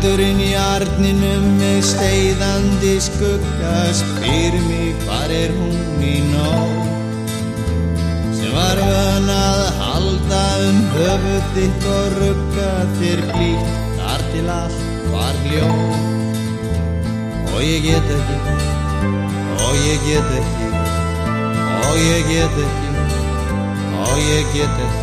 Eldurinn í arninum með steiðandi skugga spyr mig hvar hún í nótt sem var vön að halda höfuð þitt og rugga þér blítt þar til allt var hljótt. Og ég get ekki, og ég get ekki, og ég get ekki, og ég get ekki